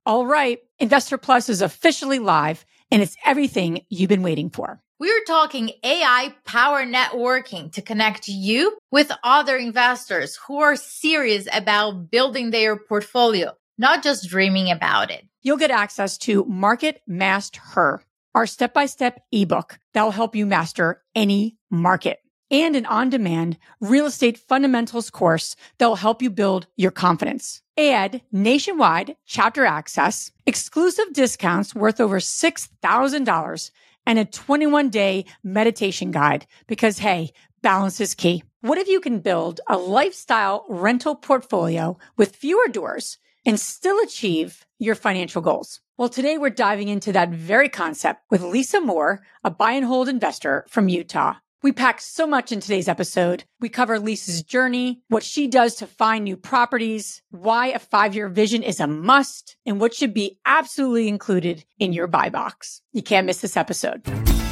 All right, Investor Plus is officially live, and it's everything you've been waiting for. We're talking AI power networking to connect you with other investors who are serious about building their portfolio, not just dreaming about it. You'll get access to Market Master Her, our step-by-step ebook that will help you master any market, and an on-demand real estate fundamentals course that will help you build your confidence. Add nationwide chapter access, exclusive discounts worth over $6,000, and a 21-day meditation guide because, hey, balance is key. What if you can build a lifestyle rental portfolio with fewer doors and still achieve your financial goals? Well, today we're diving into that very concept with Lisa Moore, a buy and hold investor from Utah. We pack so much in today's episode. We cover Lisa's journey, what she does to find new properties, why a 5-year vision is a must, and what should be absolutely included in your buy box. You can't miss this episode.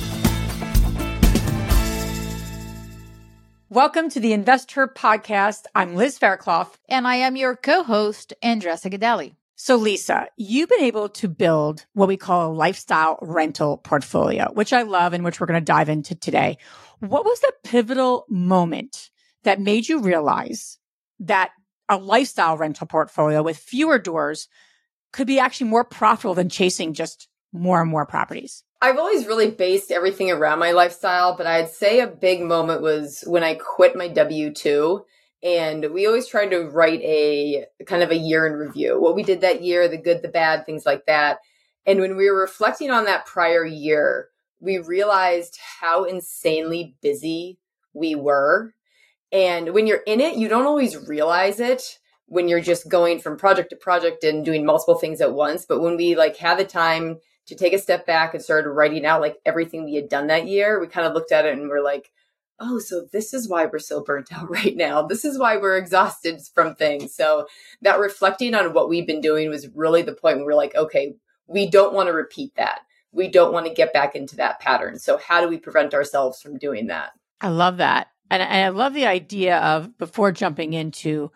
Welcome to the Investor Podcast. I'm Liz Fairclough. And I am your co-host, Andressa Gadelli. So Lisa, you've been able to build what we call a lifestyle rental portfolio, which I love and which we're going to dive into today. What was the pivotal moment that made you realize that a lifestyle rental portfolio with fewer doors could be actually more profitable than chasing just more and more properties? I've always really based everything around my lifestyle, but I'd say a big moment was when I quit my W-2. And we always tried to write a kind of a year in review, what we did that year, the good, the bad, things like that. And when we were reflecting on that prior year, we realized how insanely busy we were. And when you're in it, you don't always realize it when you're just going from project to project and doing multiple things at once. But when we had the time to take a step back and started writing out everything we had done that year, we kind of looked at it and we're like, oh, so this is why we're so burnt out right now. This is why we're exhausted from things. So that reflecting on what we've been doing was really the point where we're like, okay, we don't want to repeat that. We don't want to get back into that pattern. So how do we prevent ourselves from doing that? I love that. And I love the idea of, before jumping into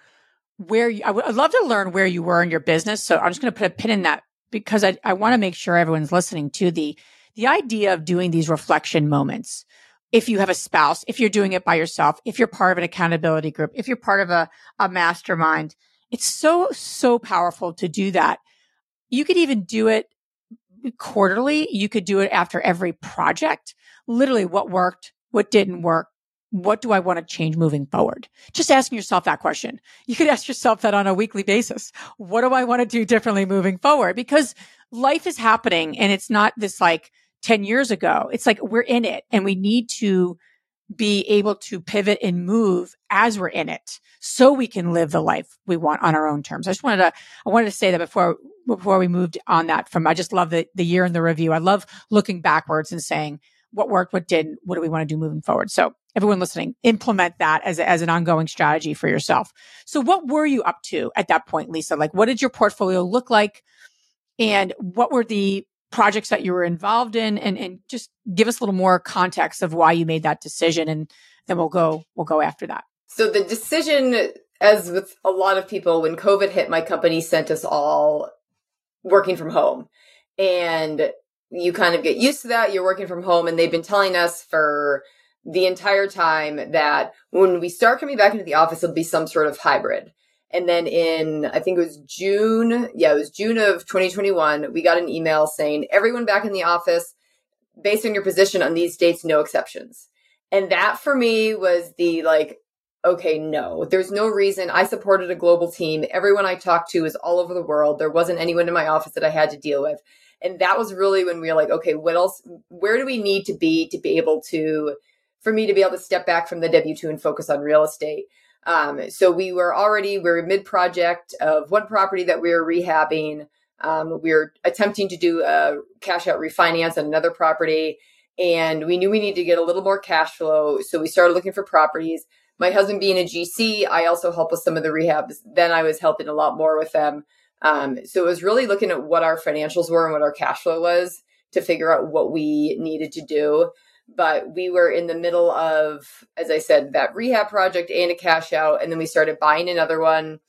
I'd love to learn where you were in your business. So I'm just going to put a pin in that because I want to make sure everyone's listening to the idea of doing these reflection moments. If you have a spouse, if you're doing it by yourself, if you're part of an accountability group, if you're part of a mastermind, it's so powerful to do that. You could even do it quarterly. You could do it after every project. Literally, what worked, what didn't work, what do I want to change moving forward? Just asking yourself that question. You could ask yourself that on a weekly basis. What do I want to do differently moving forward? Because life is happening and it's not this 10 years ago. It's we're in it and we need to be able to pivot and move as we're in it so we can live the life we want on our own terms. I wanted to say that before we moved on that I just love the year in the review. I love looking backwards and saying what worked, what didn't, what do we want to do moving forward? So everyone listening, implement that as an ongoing strategy for yourself. So what were you up to at that point, Lisa? What did your portfolio look like? And what were the projects that you were involved in, and just give us a little more context of why you made that decision, and then we'll go after that. So the decision, as with a lot of people, when COVID hit, my company sent us all working from home, and you kind of get used to that. You're working from home, and they've been telling us for the entire time that when we start coming back into the office, it'll be some sort of hybrid. And then I think it was June of 2021, we got an email saying, everyone back in the office, based on your position on these dates, no exceptions. And that for me was okay, no, there's no reason. I supported a global team. Everyone I talked to is all over the world. There wasn't anyone in my office that I had to deal with. And that was really when we were like, okay, what else, where do we need to be able to, for me to be able to step back from the W-2 and focus on real estate? So we were mid-project of one property that we were rehabbing. We were attempting to do a cash out refinance on another property, and we knew we needed to get a little more cash flow. So we started looking for properties. My husband being a GC, I also helped with some of the rehabs. Then I was helping a lot more with them. So it was really looking at what our financials were and what our cash flow was to figure out what we needed to do. But we were in the middle of, as I said, that rehab project and a cash out. And then we started buying another one.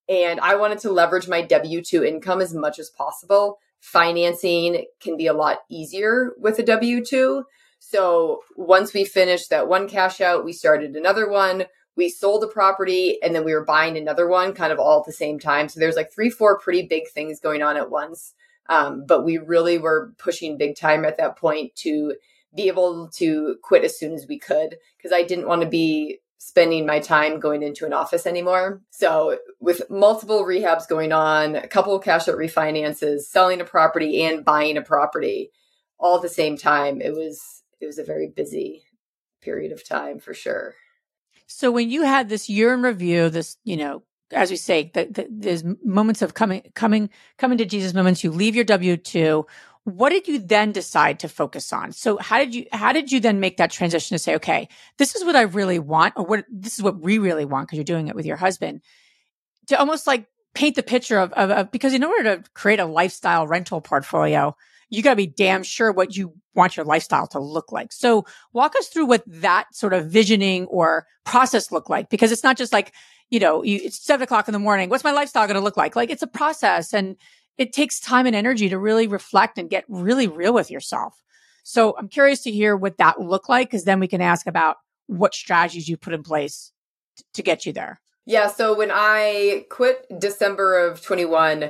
And I wanted to leverage my W-2 income as much as possible. Financing can be a lot easier with a W-2. So once we finished that one cash out, we started another one. We sold a property and then we were buying another one kind of all at the same time. So there's like 3-4 pretty big things going on at once. But we really were pushing big time at that point to be able to quit as soon as we could, because I didn't want to be spending my time going into an office anymore. So with multiple rehabs going on, a couple of cash out refinances, selling a property and buying a property all at the same time, it was a very busy period of time for sure. So when you had this year in review, this, as we say, there's moments of coming to Jesus moments, you leave your W-2. What did you then decide to focus on? So how did you then make that transition to say, okay, this is what I really want, or this is what we really want, because you're doing it with your husband, to almost like paint the picture of because in order to create a lifestyle rental portfolio, you got to be damn sure what you want your lifestyle to look like. So walk us through what that sort of visioning or process looked like, because it's not just like, it's 7:00 in the morning. What's my lifestyle going to look like? Like, it's a process, and it takes time and energy to really reflect and get really real with yourself. So I'm curious to hear what that looked like, because then we can ask about what strategies you put in place to get you there. Yeah. So when I quit December of 21,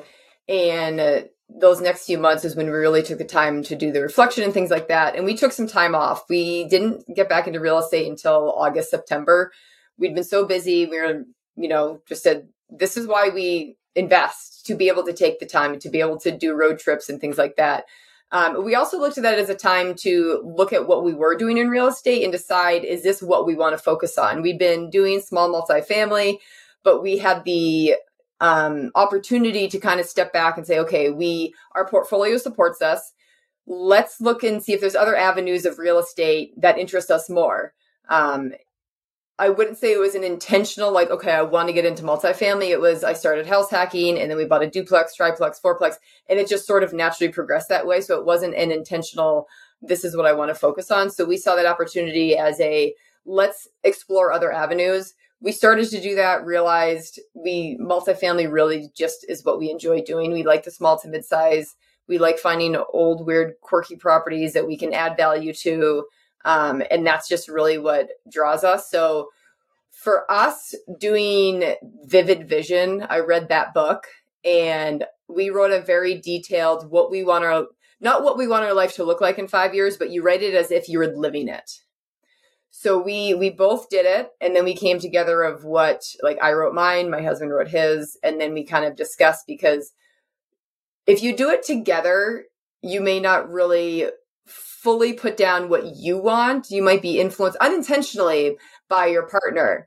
and those next few months is when we really took the time to do the reflection and things like that. And we took some time off. We didn't get back into real estate until August, September. We'd been so busy. We were, just said, this is why we invest, to be able to take the time, to be able to do road trips and things like that. We also looked at that as a time to look at what we were doing in real estate and decide, is this what we want to focus on? We've been doing small multifamily, but we had the opportunity to kind of step back and say, okay, our portfolio supports us. Let's look and see if there's other avenues of real estate that interest us more. I wouldn't say it was an intentional, like, okay, I want to get into multifamily. It was, I started house hacking, and then we bought a duplex, triplex, fourplex, and it just sort of naturally progressed that way. So it wasn't an intentional, this is what I want to focus on. So we saw that opportunity as let's explore other avenues. We started to do that, realized multifamily really just is what we enjoy doing. We like the small to mid-size. We like finding old, weird, quirky properties that we can add value to. And that's just really what draws us. So for us, doing Vivid Vision, I read that book, and we wrote a very detailed not what we want our life to look like in 5 years, but you write it as if you were living it. So we both did it, and then we came together of I wrote mine, my husband wrote his, and then we kind of discussed, because if you do it together, you may not really fully put down what you want. You might be influenced unintentionally by your partner.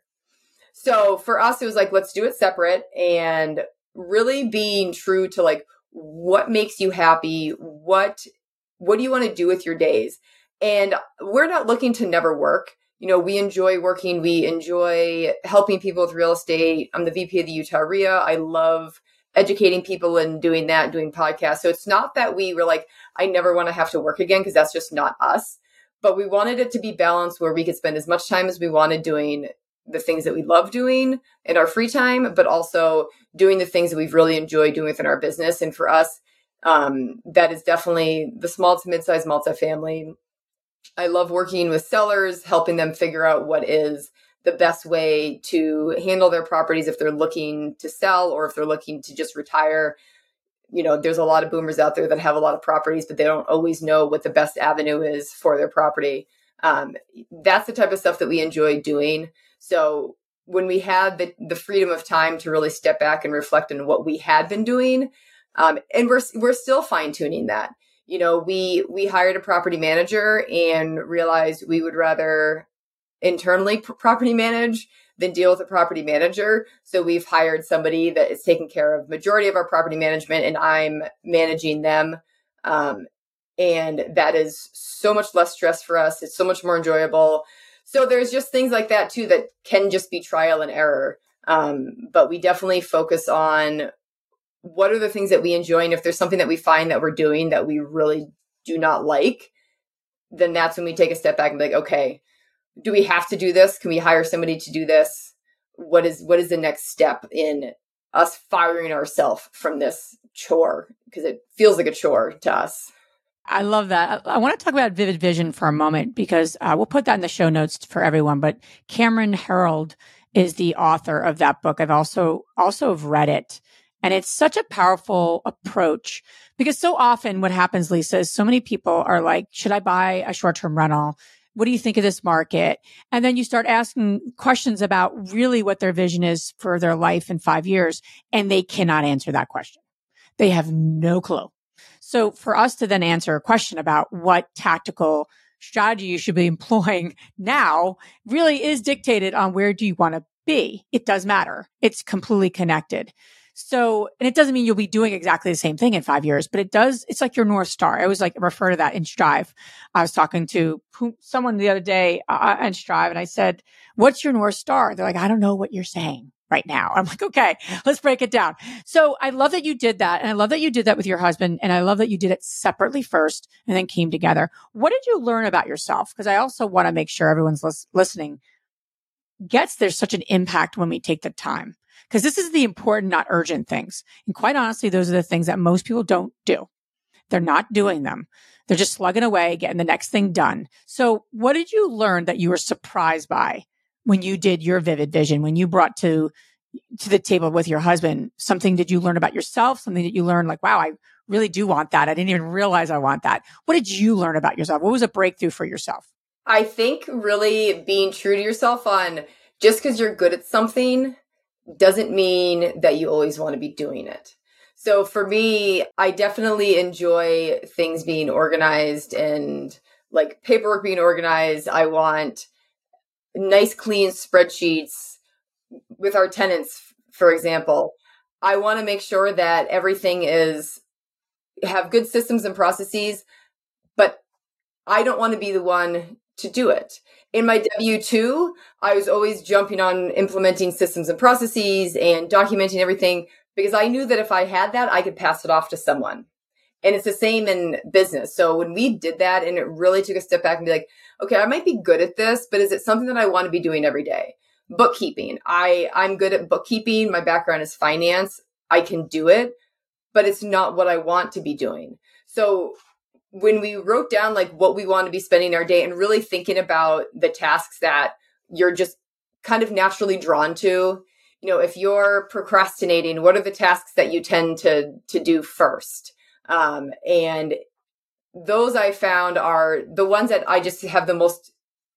So for us, it was like, let's do it separate, and really being true to what makes you happy. What do you want to do with your days? And we're not looking to never work. We enjoy working. We enjoy helping people with real estate. I'm the VP of the Utah REIA. I love educating people and doing that, doing podcasts. So it's not that we were like, I never want to have to work again, because that's just not us. But we wanted it to be balanced, where we could spend as much time as we wanted doing the things that we love doing in our free time, but also doing the things that we've really enjoyed doing within our business. And for us, that is definitely the small to mid-sized multifamily. I love working with sellers, helping them figure out what is the best way to handle their properties if they're looking to sell, or if they're looking to just retire. There's a lot of boomers out there that have a lot of properties, but they don't always know what the best avenue is for their property. That's the type of stuff that we enjoy doing. So when we had the freedom of time to really step back and reflect on what we had been doing, and we're still fine tuning that. We hired a property manager and realized we would rather internally property manage than deal with a property manager. So we've hired somebody that is taking care of majority of our property management, and I'm managing them. And that is so much less stress for us. It's so much more enjoyable. So there's just things like that too, that can just be trial and error. But we definitely focus on what are the things that we enjoy. And if there's something that we find that we're doing that we really do not like, then that's when we take a step back and be like, okay, do we have to do this? Can we hire somebody to do this? What is the next step in us firing ourselves from this chore, because it feels like a chore to us. I love that. I want to talk about Vivid Vision for a moment, because we'll put that in the show notes for everyone. But Cameron Herold is the author of that book. I've also have read it. And it's such a powerful approach, because so often what happens, Lisa, is so many people are like, should I buy a short-term rental? What do you think of this market? And then you start asking questions about really what their vision is for their life in 5 years. And they cannot answer that question. They have no clue. So for us to then answer a question about what tactical strategy you should be employing now really is dictated on where do you want to be. It does matter. It's completely connected. So, and it doesn't mean you'll be doing exactly the same thing in 5 years, but it's like your North Star. I always like refer to that in Strive. I was talking to someone the other day in Strive, and I said, what's your North Star? They're like, I don't know what you're saying right now. I'm like, okay, let's break it down. So I love that you did that. And I love that you did that with your husband. And I love that you did it separately first and then came together. What did you learn about yourself? Because I also want to make sure everyone's listening gets there's such an impact when we take the time. Because this is the important, not urgent things. And quite honestly, those are the things that most people don't do. They're not doing them. They're just slugging away, getting the next thing done. So what did you learn that you were surprised by when you did your Vivid Vision, when you brought to the table with your husband? Something did you learn about yourself? Something that you learned like, wow, I really do want that. I didn't even realize I want that. What did you learn about yourself? What was a breakthrough for yourself? I think really being true to yourself on just because you're good at something doesn't mean that you always want to be doing it. So for me, I definitely enjoy things being organized and like paperwork being organized. I want nice, clean spreadsheets with our tenants, for example. I want to make sure that everything have good systems and processes, but I don't want to be the one to do it. In my W-2, I was always jumping on implementing systems and processes and documenting everything, because I knew that if I had that, I could pass it off to someone. And it's the same in business. So when we did that, and it really took a step back and be like, okay, I might be good at this, but is it something that I want to be doing every day? Bookkeeping. I'm good at bookkeeping. My background is finance. I can do it, but it's not what I want to be doing. So when we wrote down like what we want to be spending our day and really thinking about the tasks that you're just kind of naturally drawn to, if you're procrastinating, what are the tasks that you tend to do first? And those I found are the ones that I just have the most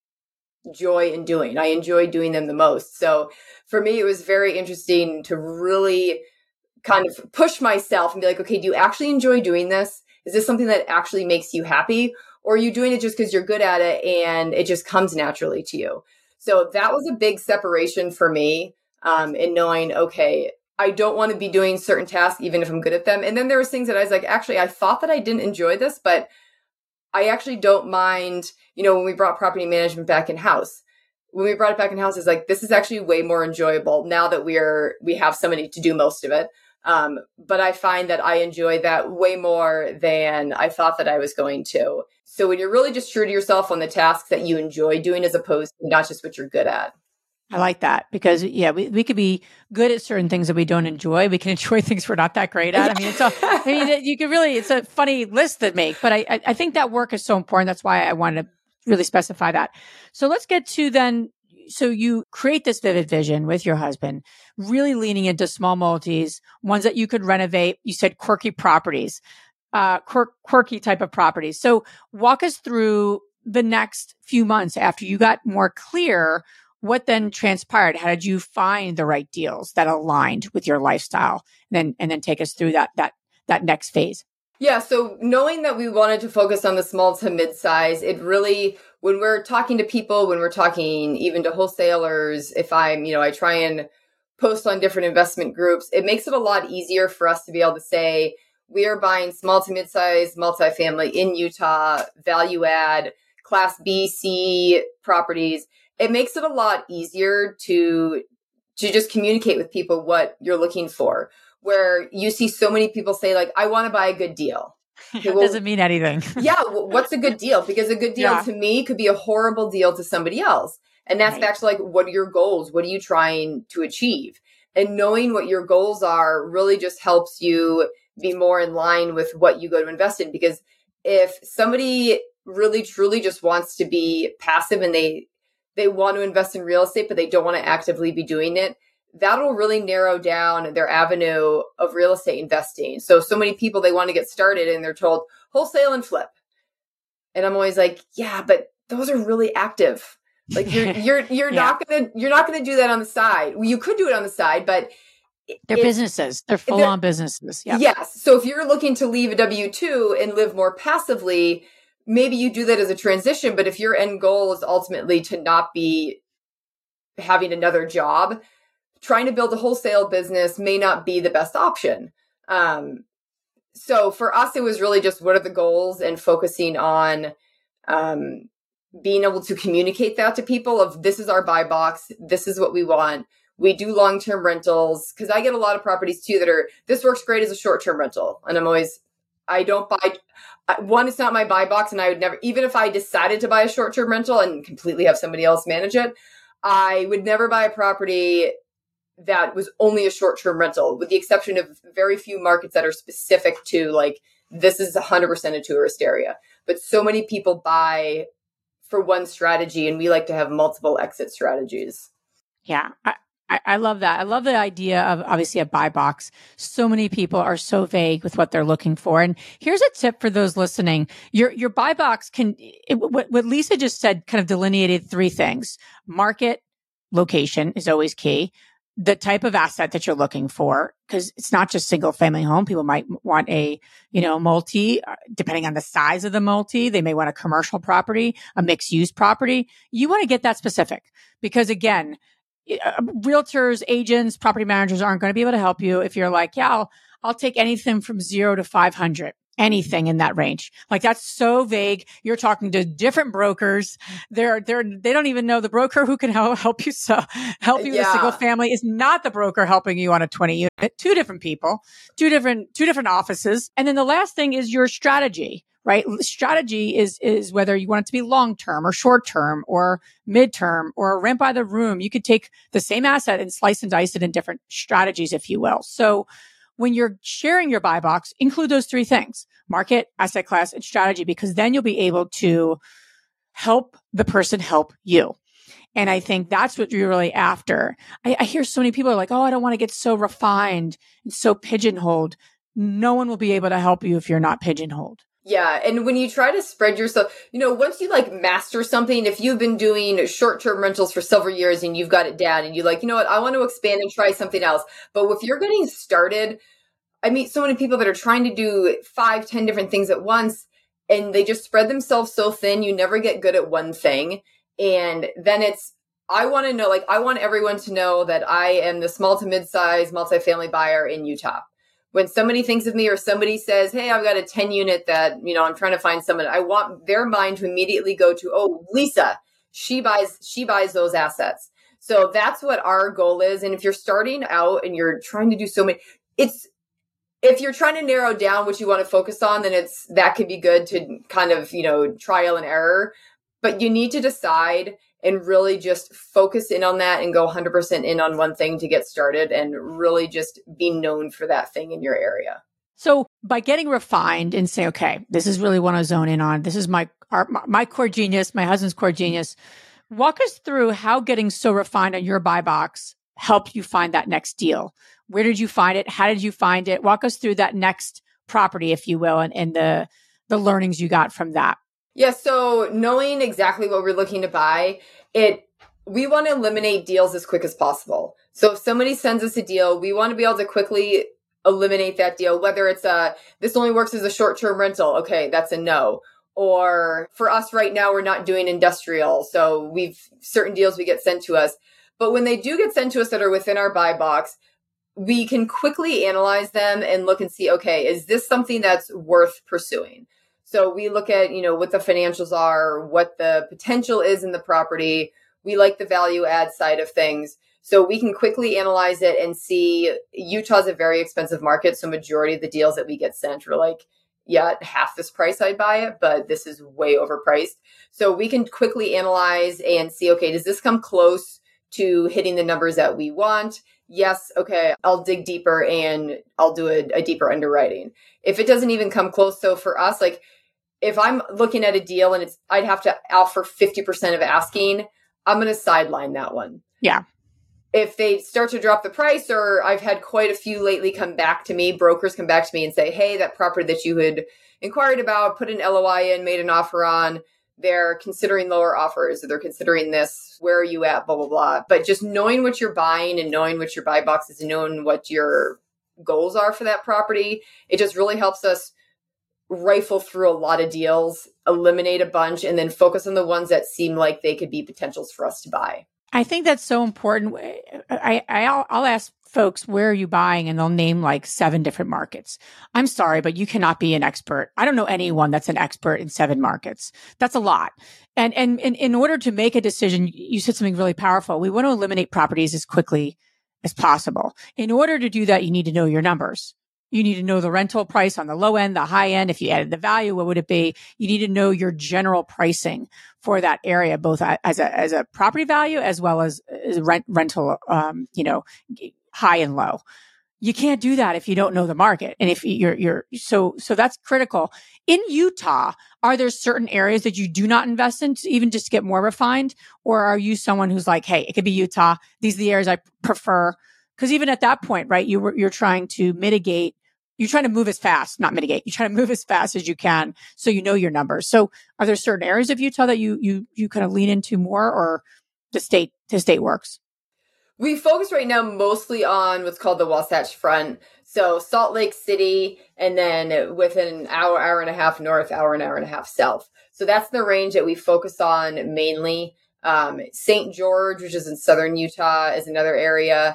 joy in doing. I enjoy doing them the most. So for me, it was very interesting to really kind of push myself and be like, okay, do you actually enjoy doing this? Is this something that actually makes you happy? Or are you doing it just because you're good at it and it just comes naturally to you? So that was a big separation for me in knowing, okay, I don't want to be doing certain tasks, even if I'm good at them. And then there was things that I was like, actually, I thought that I didn't enjoy this, but I actually don't mind, when we brought property management back in-house. When we brought it back in-house, it's like, this is actually way more enjoyable now that we have somebody to do most of it. But I find that I enjoy that way more than I thought that I was going to. So when you're really just true to yourself on the tasks that you enjoy doing, as opposed to not just what you're good at. I like that, because we could be good at certain things that we don't enjoy. We can enjoy things we're not that great at. You could really, it's a funny list to make, but I think that work is so important. That's why I wanted to really specify that. So let's get to then. So you create this Vivid Vision with your husband, really leaning into small multis, ones that you could renovate. You said quirky properties, quirky type of properties. So walk us through the next few months after you got more clear. What then transpired? How did you find the right deals that aligned with your lifestyle? And then take us through that next phase. Yeah. So knowing that we wanted to focus on the small to mid-size, it really, when we're talking to people, when we're talking even to wholesalers, if I try and post on different investment groups, it makes it a lot easier for us to be able to say, we are buying small to mid-size multifamily in Utah, value add, class B, C properties. It makes it a lot easier to just communicate with people what you're looking for, where you see so many people say like, I want to buy a good deal. Okay, it doesn't mean anything. Yeah. What's a good deal? Because a good deal to me could be a horrible deal to somebody else. And that's back to like, what are your goals? What are you trying to achieve? And knowing what your goals are really just helps you be more in line with what you go to invest in. Because if somebody really truly just wants to be passive and they want to invest in real estate, but they don't want to actively be doing it, that'll really narrow down their avenue of real estate investing. So many people, they want to get started and they're told wholesale and flip. And I'm always like, yeah, but those are really active. Like you're not gonna do that on the side. You could do it on the side, but they're businesses. They're full on businesses. Yep. Yes. So if you're looking to leave a W-2 and live more passively, maybe you do that as a transition. But if your end goal is ultimately to not be having another job, trying to build a wholesale business may not be the best option. So for us, it was really just what are the goals and focusing on being able to communicate that to people of this is our buy box. This is what we want. We do long-term rentals because I get a lot of properties too that are, this works great as a short-term rental. And I don't buy, one, it's not my buy box. And I would never, even if I decided to buy a short-term rental and completely have somebody else manage it, I would never buy a property that was only a short-term rental, with the exception of very few markets that are specific to like, this is 100% a tourist area. But so many people buy for one strategy, and we like to have multiple exit strategies. Yeah. I love that. I love the idea of obviously a buy box. So many people are so vague with what they're looking for. And here's a tip for those listening. Your buy box what Lisa just said kind of delineated three things. Market, location is always key. The type of asset that you're looking for, because it's not just single family home. People might want a, multi, depending on the size of the multi. They may want a commercial property, a mixed use property. You want to get that specific because again, realtors, agents, property managers aren't going to be able to help you if you're like, yeah, I'll take anything from 0 to 500, anything in that range. Like that's so vague. You're talking to different brokers. They don't even know the broker who can help you. So help you with a single family is not the broker helping you on a 20 unit. Two different people, two different offices. And then the last thing is your strategy. Right? Strategy is whether you want it to be long-term or short-term or mid-term or rent by the room. You could take the same asset and slice and dice it in different strategies, if you will. So when you're sharing your buy box, include those three things: market, asset class, and strategy, because then you'll be able to help the person help you. And I think that's what you're really after. I hear so many people are like, oh, I don't want to get so refined and so pigeonholed. No one will be able to help you if you're not pigeonholed. Yeah. And when you try to spread yourself, once you like master something, if you've been doing short-term rentals for several years and you've got it down and you like, I want to expand and try something else. But if you're getting started, I meet so many people that are trying to do 5-10 different things at once and they just spread themselves so thin. You never get good at one thing. And then I want to know, I want everyone to know that I am the small to mid-size multifamily buyer in Utah. When somebody thinks of me or somebody says, hey, I've got a 10 unit that, I'm trying to find someone, I want their mind to immediately go to, oh, Lisa, she buys those assets. So that's what our goal is. And if you're starting out and you're trying to do so many, if you're trying to narrow down what you want to focus on, then that could be good to kind of, trial and error, but you need to decide and really just focus in on that and go 100% in on one thing to get started and really just be known for that thing in your area. So by getting refined and say, okay, this is really what I zone in on. This is my core genius, my husband's core genius. Walk us through how getting so refined on your buy box helped you find that next deal. Where did you find it? How did you find it? Walk us through that next property, if you will, and the learnings you got from that. Yeah, so knowing exactly what we're looking to buy, we want to eliminate deals as quick as possible. So if somebody sends us a deal, we want to be able to quickly eliminate that deal, whether it's this only works as a short-term rental. Okay, that's a no. Or for us right now, we're not doing industrial. So certain deals we get sent to us. But when they do get sent to us that are within our buy box, we can quickly analyze them and look and see, okay, is this something that's worth pursuing? So we look at, what the financials are, what the potential is in the property. We like the value add side of things. So we can quickly analyze it and see Utah's a very expensive market. So majority of the deals that we get sent are like, yeah, at half this price I'd buy it, but this is way overpriced. So we can quickly analyze and see, okay, does this come close to hitting the numbers that we want, yes, okay, I'll dig deeper and I'll do a deeper underwriting. If it doesn't even come close, so for us, like if I'm looking at a deal and I'd have to offer 50% of asking, I'm going to sideline that one. Yeah. If they start to drop the price, or I've had quite a few lately come back to me, brokers come back to me and say, hey, that property that you had inquired about, put an LOI in, made an offer on, they're considering lower offers, or they're considering this, where are you at, blah, blah, blah. But just knowing what you're buying and knowing what your buy box is and knowing what your goals are for that property, it just really helps us rifle through a lot of deals, eliminate a bunch, and then focus on the ones that seem like they could be potentials for us to buy. I think that's so important. I'll ask folks, where are you buying? And they'll name like 7 different markets. I'm sorry, but you cannot be an expert. I don't know anyone that's an expert in 7 markets. That's a lot. And in order to make a decision, you said something really powerful. We want to eliminate properties as quickly as possible. In order to do that, you need to know your numbers. You need to know the rental price on the low end, the high end. If you added the value, what would it be? You need to know your general pricing for that area, both as a property value as well as rental, high and low. You can't do that if you don't know the market. And if so that's critical. In Utah, are there certain areas that you do not invest in, even just to get more refined? Or are you someone who's like, hey, it could be Utah. These are the areas I prefer. Because even at that point, right, you're trying to mitigate. You're trying to move as fast, not mitigate. You're trying to move as fast as you can, so you know your numbers. So, are there certain areas of Utah that you kind of lean into more, or the state works? We focus right now mostly on what's called the Wasatch Front. So Salt Lake City, and then within an hour and a half north, hour and a half south. So that's the range that we focus on mainly. St. George, which is in southern Utah, is another area.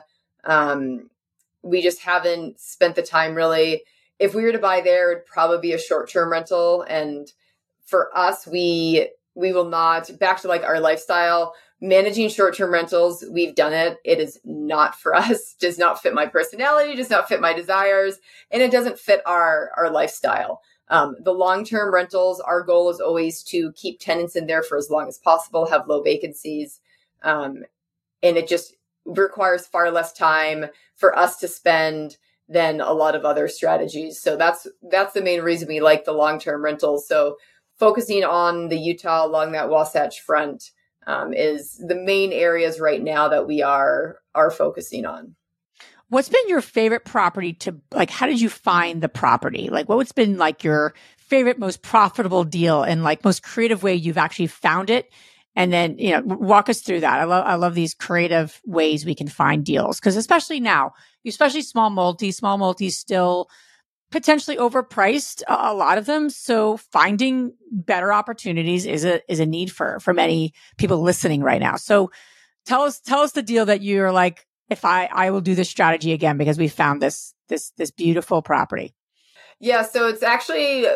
We just haven't spent the time really. If we were to buy there, it'd probably be a short-term rental. And for us, we will not, back to like our lifestyle, managing short-term rentals, we've done it. It is not for us, does not fit my personality, does not fit my desires, and it doesn't fit our lifestyle. The long-term rentals, our goal is always to keep tenants in there for as long as possible, have low vacancies. And it just requires far less time for us to spend than a lot of other strategies. So that's the main reason we like the long-term rentals. So focusing on the Utah along that Wasatch Front is the main areas right now that we are focusing on. What's been your favorite property to, like, how did you find the property? Like, what's been like your favorite, most profitable deal and like most creative way you've actually found it? And then, walk us through that. I love these creative ways we can find deals, because especially now, especially small multis still potentially overpriced, a lot of them. So finding better opportunities is a need for many people listening right now. So tell us the deal that you're like, if I will do this strategy again because we found this beautiful property. Yeah. So it's actually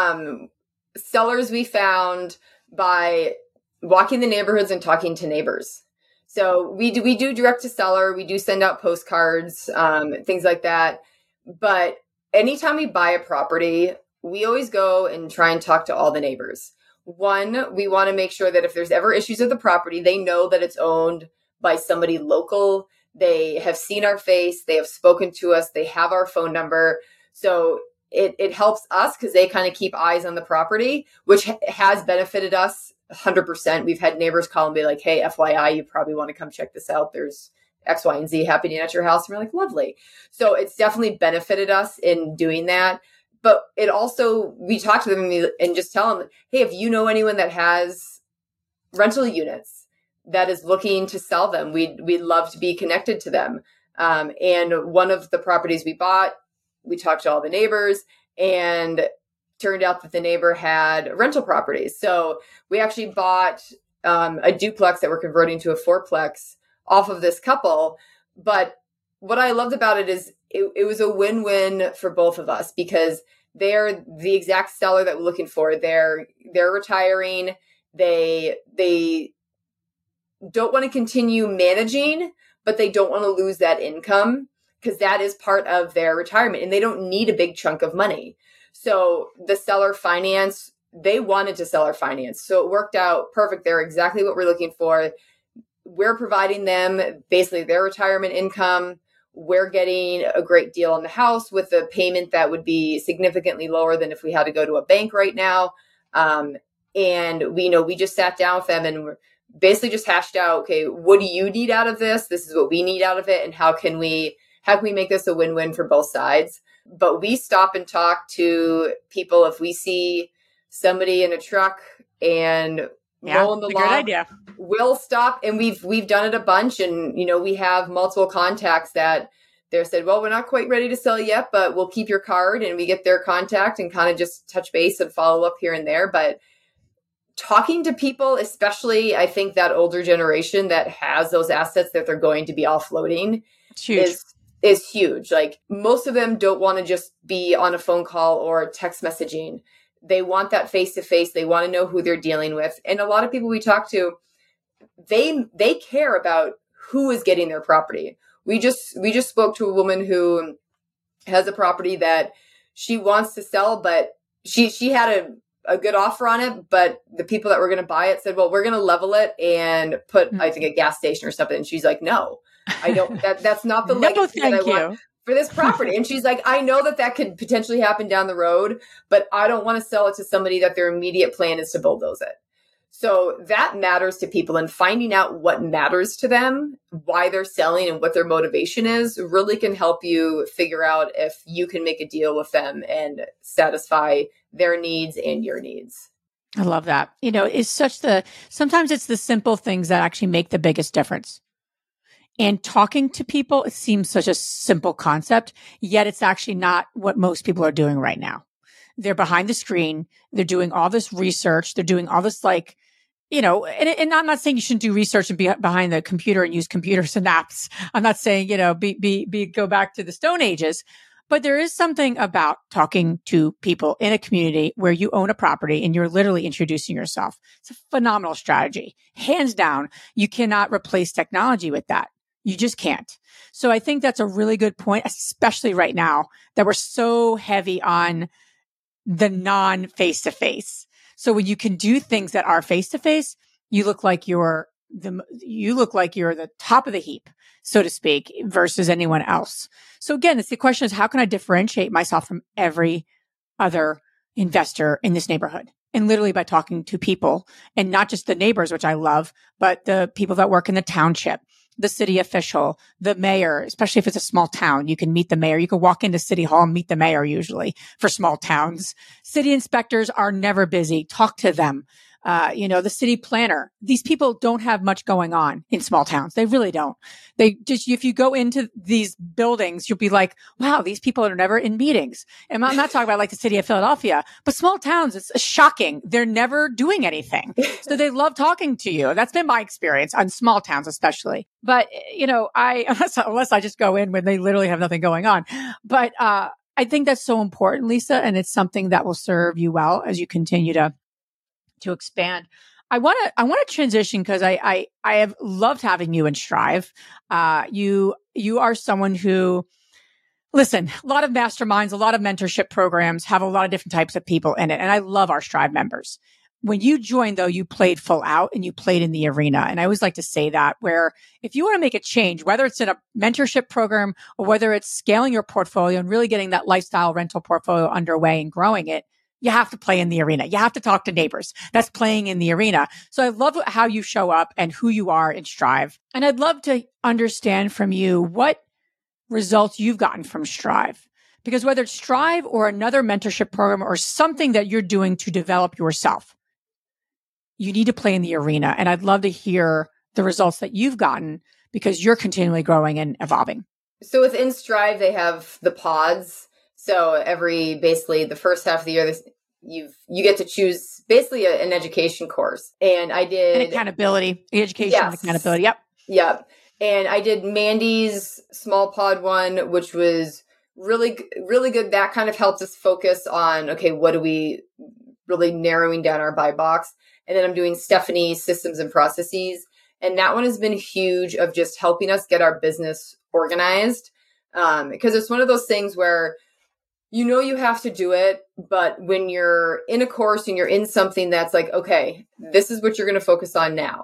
sellers we found by walking the neighborhoods and talking to neighbors. So we do direct to seller. We do send out postcards, things like that. But anytime we buy a property, we always go and try and talk to all the neighbors. One, we want to make sure that if there's ever issues with the property, they know that it's owned by somebody local. They have seen our face. They have spoken to us. They have our phone number. So it helps us because they kind of keep eyes on the property, which has benefited us 100%. We've had neighbors call and be like, hey, FYI, you probably want to come check this out. There's X, Y, and Z happening at your house. And we're like, lovely. So it's definitely benefited us in doing that. But it also, we talk to them and just tell them, hey, if you know anyone that has rental units that is looking to sell them, we'd love to be connected to them. And one of the properties we bought, we talked to all the neighbors, and turned out that the neighbor had rental properties. So we actually bought a duplex that we're converting to a fourplex off of this couple. But what I loved about it is it was a win-win for both of us, because they're the exact seller that we're looking for. They're retiring. They don't want to continue managing, but they don't want to lose that income, because that is part of their retirement, and they don't need a big chunk of money. So the seller finance, they wanted to seller finance. So it worked out perfect. They're exactly what we're looking for. we're providing them basically their retirement income. We're getting a great deal on the house with a payment that would be significantly lower than if we had to go to a bank right now. And we just sat down with them and we're basically just hashed out, okay, what do you need out of this? This is what we need out of it. And how can we make this a win-win for both sides? But we stop and talk to people if we see somebody in a truck and mowing the lawn. Good idea. We'll stop, and we've done it a bunch, and we have multiple contacts that they said, well, we're not quite ready to sell yet, but we'll keep your card, and we get their contact and kind of just touch base and follow up here and there. But talking to people, especially I think that older generation that has those assets that they're going to be offloading, is huge. Like most of them don't want to just be on a phone call or text messaging. They want that face-to-face. They want to know who they're dealing with. And a lot of people we talk to, they care about who is getting their property. We just spoke to a woman who has a property that she wants to sell, but she had a good offer on it, but the people that were going to buy it said, well, we're going to level it and put, I think, a gas station or something. And she's like, no, I don't, that's not the legacy that I want for this property. And she's like, I know that could potentially happen down the road, but I don't want to sell it to somebody that their immediate plan is to bulldoze it. So that matters to people, and finding out what matters to them, why they're selling and what their motivation is really can help you figure out if you can make a deal with them and satisfy their needs and your needs. I love that. It's sometimes it's the simple things that actually make the biggest difference. And talking to people, it seems such a simple concept, yet it's actually not what most people are doing right now. They're behind the screen. They're doing all this research. They're doing all this and I'm not saying you shouldn't do research and be behind the computer and use computers and apps. I'm not saying, go back to the Stone Ages, but there is something about talking to people in a community where you own a property and you're literally introducing yourself. It's a phenomenal strategy. Hands down, you cannot replace technology with that. You just can't. So I think that's a really good point, especially right now that we're so heavy on the non-face-to-face. So when you can do things that are face-to-face, you look like you're the top of the heap, so to speak, versus anyone else. So again, the question is, how can I differentiate myself from every other investor in this neighborhood? And literally by talking to people, and not just the neighbors, which I love, but the people that work in the township, the city official, the mayor, especially if it's a small town, you can meet the mayor. You can walk into City Hall and meet the mayor usually for small towns. City inspectors are never busy. Talk to them. The city planner. These people don't have much going on in small towns. They really don't. They just, if you go into these buildings, you'll be like, wow, these people are never in meetings. And I'm not talking about like the city of Philadelphia, but small towns, it's shocking. They're never doing anything. So they love talking to you. That's been my experience on small towns, especially. But, unless I just go in when they literally have nothing going on. But, I think that's so important, Lisa. And it's something that will serve you well as you continue to expand. I want to transition because I have loved having you in Strive. You are someone who, listen, a lot of masterminds, a lot of mentorship programs have a lot of different types of people in it. And I love our Strive members. When you joined though, you played full out and you played in the arena. And I always like to say that, where if you want to make a change, whether it's in a mentorship program or whether it's scaling your portfolio and really getting that lifestyle rental portfolio underway and growing it, you have to play in the arena. You have to talk to neighbors. That's playing in the arena. So I love how you show up and who you are in Strive. And I'd love to understand from you what results you've gotten from Strive. Because whether it's Strive or another mentorship program or something that you're doing to develop yourself, you need to play in the arena. And I'd love to hear the results that you've gotten because you're continually growing and evolving. So within Strive, they have the pods. So basically the first half of the year, you get to choose basically an education course. And I did... And accountability, education and accountability. Yep. Yep. And I did Mandy's small pod one, which was really, really good. That kind of helped us focus on, okay, what do we really narrowing down our buy box? And then I'm doing Stephanie's systems and processes. And that one has been huge of just helping us get our business organized. Because it's one of those things where you have to do it, but when you're in a course and you're in something that's like, okay, this is what you're going to focus on now.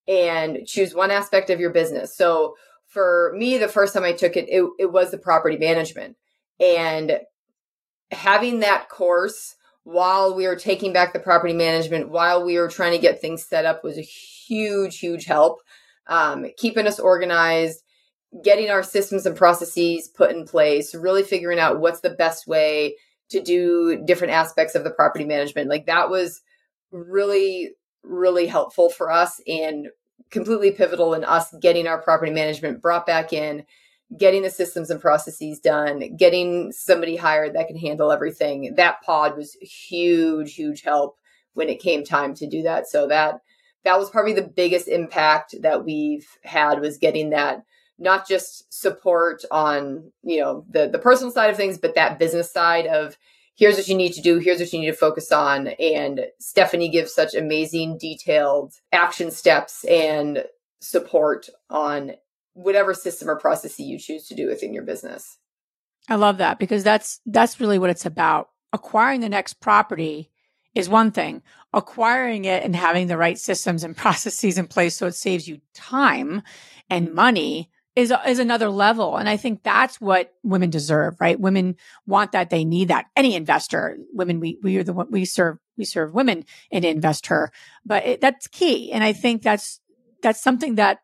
and choose one aspect of your business. So for me, the first time I took it, it was the property management. And having that course while we were taking back the property management, while we were trying to get things set up, was a huge, huge help. Keeping us organized, getting our systems and processes put in place, really figuring out what's the best way to do different aspects of the property management. Like that was really, really helpful for us and completely pivotal in us getting our property management brought back in, getting the systems and processes done, getting somebody hired that can handle everything. That pod was huge, huge help when it came time to do that. So that was probably the biggest impact that we've had, was getting that, not just support on, the personal side of things, but that business side of, here's what you need to do, here's what you need to focus on. And Stephanie gives such amazing, detailed action steps and support on whatever system or process you choose to do within your business. I love that, because that's really what it's about. Acquiring the next property is one thing. Acquiring it and having the right systems and processes in place so it saves you time and money is another level. And I think that's what women deserve, right? Women want that. They need that. Any investor, women, we are the one, we serve women and invest her, but that's key. And I think that's something that,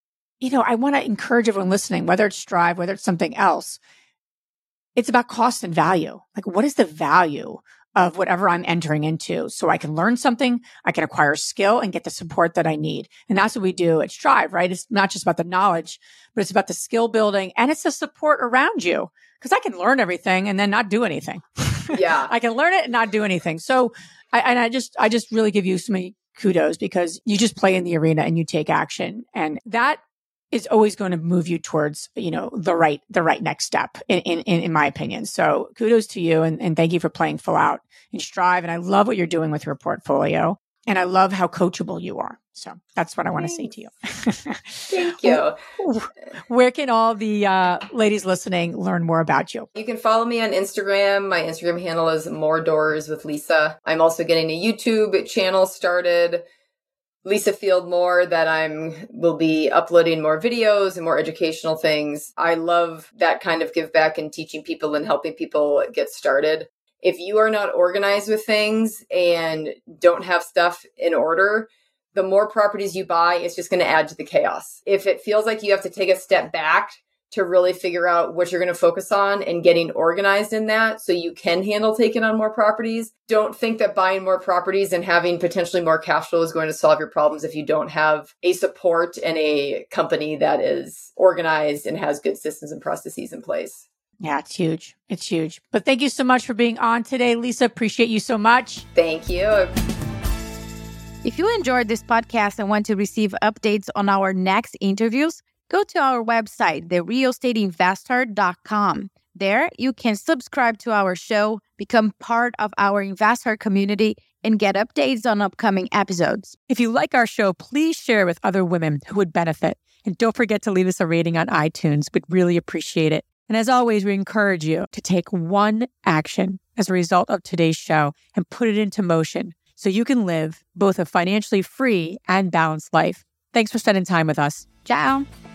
I want to encourage everyone listening, whether it's Strive, whether it's something else, it's about cost and value. Like, what is the value of whatever I'm entering into, so I can learn something, I can acquire skill and get the support that I need. And that's what we do at Strive, right? It's not just about the knowledge, but it's about the skill building, and it's the support around you. Because I can learn everything and then not do anything. Yeah. I can learn it and not do anything. So I just really give you so many kudos, because you just play in the arena and you take action. And that is always going to move you towards, the right next step in my opinion. So kudos to you, and thank you for playing full out in Strive. And I love what you're doing with your portfolio, and I love how coachable you are. So that's what I want to say to you. Thank you. Where can all the ladies listening learn more about you? You can follow me on Instagram. My Instagram handle is More Doors with Lisa. I'm also getting a YouTube channel started, Lisa Field More, that will be uploading more videos and more educational things. I love that kind of give back and teaching people and helping people get started. If you are not organized with things and don't have stuff in order, the more properties you buy, it's just going to add to the chaos. If it feels like you have to take a step back to really figure out what you're going to focus on and getting organized in that so you can handle taking on more properties, don't think that buying more properties and having potentially more cash flow is going to solve your problems if you don't have a support and a company that is organized and has good systems and processes in place. Yeah, it's huge. It's huge. But thank you so much for being on today, Lisa. Appreciate you so much. Thank you. If you enjoyed this podcast and want to receive updates on our next interviews, go to our website, therealestateinvestor.com. There, you can subscribe to our show, become part of our investor community, and get updates on upcoming episodes. If you like our show, please share with other women who would benefit. And don't forget to leave us a rating on iTunes. We'd really appreciate it. And as always, we encourage you to take one action as a result of today's show and put it into motion so you can live both a financially free and balanced life. Thanks for spending time with us. Ciao.